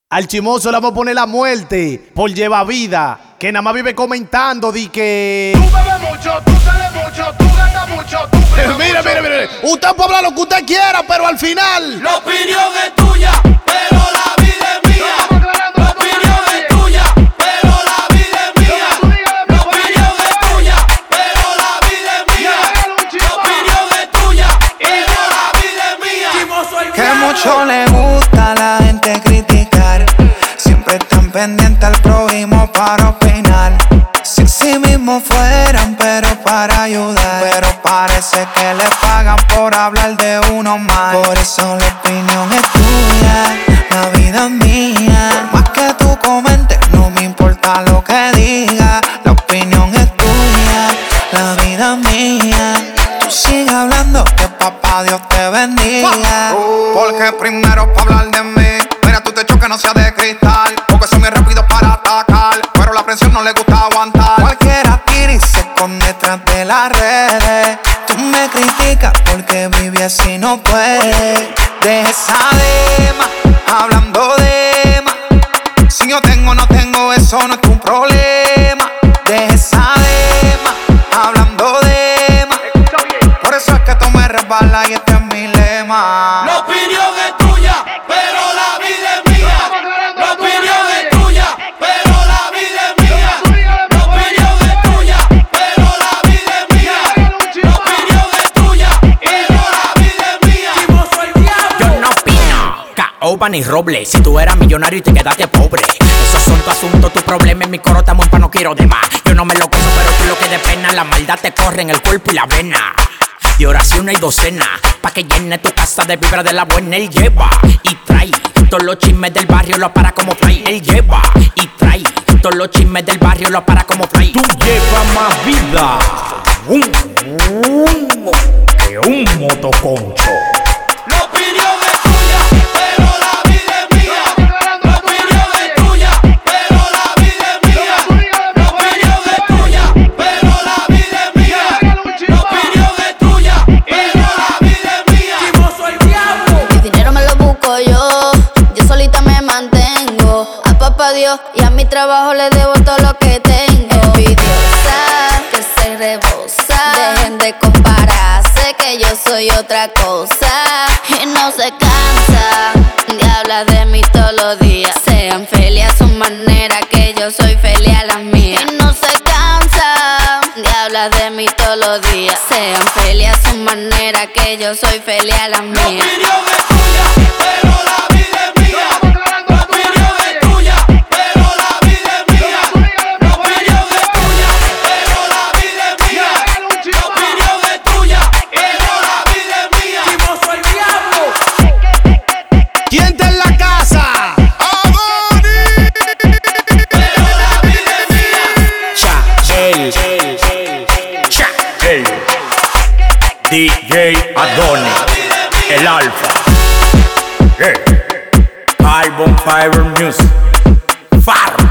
Al chimoso le vamos a poner la muerte por llevar vida. Que nada más vive comentando di que tú bebes mucho, tú sales mucho, tú gastas mucho, tú mire. Usted puede hablar lo que usted quiera, pero al final la opinión es tuya, pero la vida es mía. La opinión es tuya, pero la vida es mía. La opinión es tuya, pero la vida es mía. La opinión es tuya, pero la vida es mía. Que mucho le gusta a la gente criticar. Siempre están pendientes al prójimo para opinar. Si en sí mismos fueran, pero para ayudar. Pero parece que le pagan por hablar de uno más. Por eso la opinión es tuya, la vida es mía. Por más que tú comentes, no me importa lo que digas. La opinión es tuya, la vida es mía. Tú sigue hablando, que papá Dios te bendiga. Porque primero pa' hablar de mí, mira tu techo que no sea de cristal. Porque soy muy rápido para atacar, pero la presión no le gusta aguantar. Cualquiera tira y se esconde detrás de las redes. Tú me criticas porque viví así no puedes. Deja esa dema, hablando de más. Si yo tengo o no tengo, eso no es tu problema. Deja esa dema, hablando de más. Por eso es que tú me resbalas y este es mi lema. La opinión es tuya, pero la vida es mía. La opinión es tuya, pero la vida es mía. La opinión es tuya, pero la vida es mía. La opinión es tuya, pero la vida es mía. Yo no opino, Caoba ni Roble. Si tú eras millonario y te quedaste pobre, esos son tu asunto, tu problema. En mi coro estamos pa' no quiero de más. Yo no me lo gozo, pero tú lo que de pena. La maldad te corre en el cuerpo y la vena. Y oración hay docena, pa' que llene tu casa de vibra de la buena. Él lleva y trae todos los chismes del barrio, lo para como fly. Él lleva y trae todos los chismes del barrio, lo para como fly. tú llevas más vida Que un motoconcho. La opinión es tuya, pero la vida es mía. La opinión es tuya, pero la vida es mía. La opinión es tuya, pero la vida es mía. La opinión es tuya, pero la vida es mía. Mi dinero me lo busco yo solita me mantengo. A papá Dios y a mi trabajo le debo todo lo que tengo. Envidiosa, que se rebosa. Dejen de compararse, que yo soy otra cosa. Y no se cansa de hablar de mí todos los días. Sean felices a su manera, que yo soy feliz a las mías. Y no se cansa de hablar de mí todos los días. Sean felices a su manera, que yo soy feliz a las mías. La opinión es tuya, pero la vida es mía. La opinión es tuya, pero la vida es mía. La opinión es tuya, pero la vida es mía. La opinión es tuya, pero la vida es mía. ¿Quién está en la casa? Pero la vida es mía. DJ Adoni, el Alfa. Carbon Fiber Music. Farm.